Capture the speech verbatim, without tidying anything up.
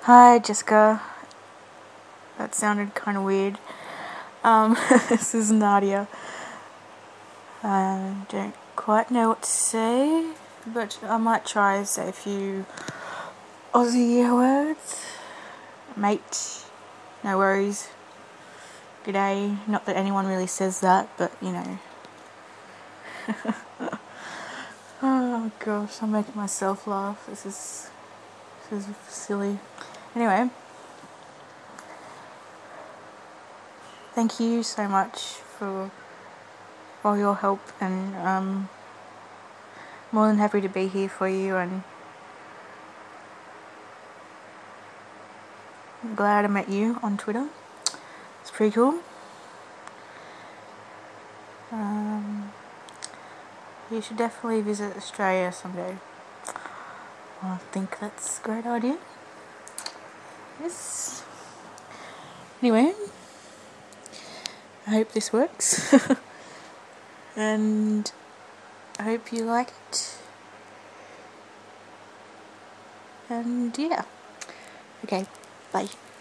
Hi Jessica, that sounded kind of weird. Um, this is Nadia. I don't quite know what to say, but I might try to say a few Aussie words. Mate, no worries. G'day. Not that anyone really says that, but you know. Oh gosh, I'm making myself laugh. This is this is silly. Anyway, thank you so much for all your help, and um, more than happy to be here for you, and I'm glad I met you on Twitter. It's pretty cool. Um, you should definitely visit Australia someday. I think that's a great idea. Yes. Anyway, I hope this works. And I hope you like it. And yeah. Okay, bye.